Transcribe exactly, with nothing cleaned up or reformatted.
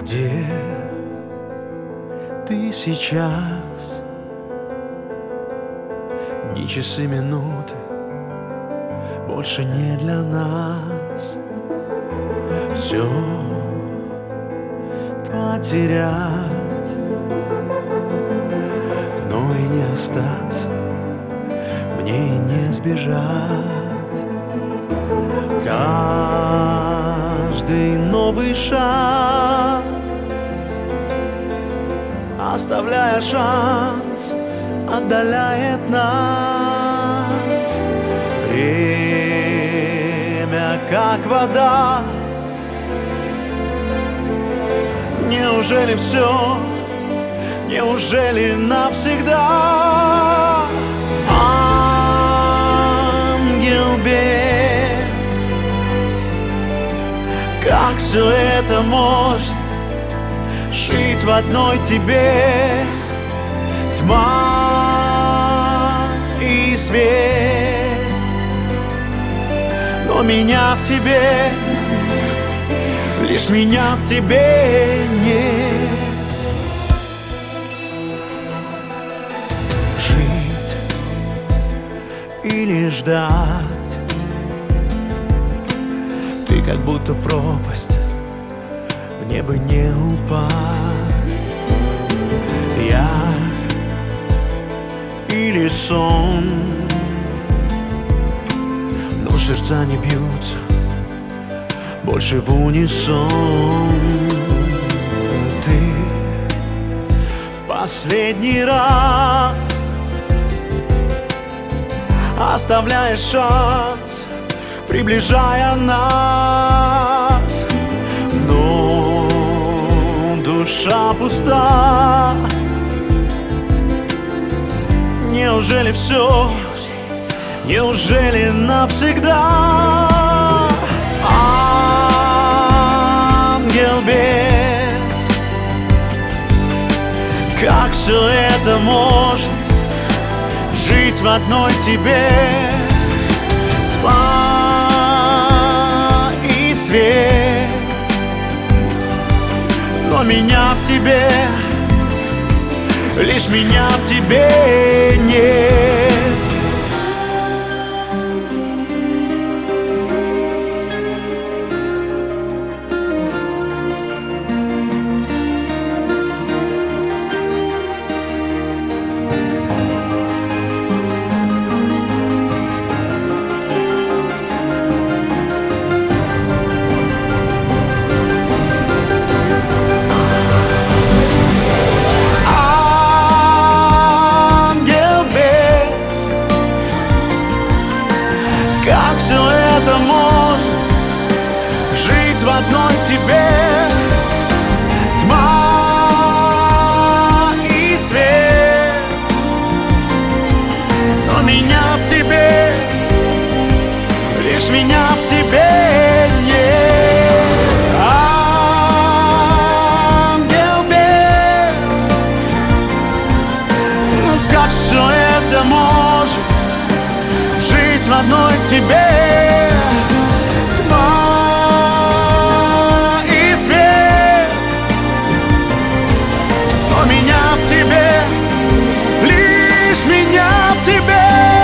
Где ты сейчас? Ни часы, минуты больше не для нас. Все потерять, но и не остаться, мне и не сбежать. Каждый новый шаг, оставляя шанс, отдаляет нас. Время как вода. Неужели все? Неужели навсегда? Ангел без, как все это может жить в одной тебе? Тьма и свет, но меня в тебе, лишь меня в тебе нет. Жить или ждать, ты как будто пропасть, мне бы не упасть. Явь или сон, но сердца не бьются больше в унисон. Ты в последний раз оставляешь шанс, приближая нас, но душа пуста. Неужели все? Неужели навсегда? Ангел без, как все это может жить в одной тебе? Тьма и свет, но меня в тебе, лишь меня в тебе нет. Как все это может жить в одной тебе? Тьма и свет, но меня в тебе, лишь меня в тебе нет. Ангел без, ну как все это может жить в одной тебе? Тьма и свет, но меня в тебе, лишь меня в тебе.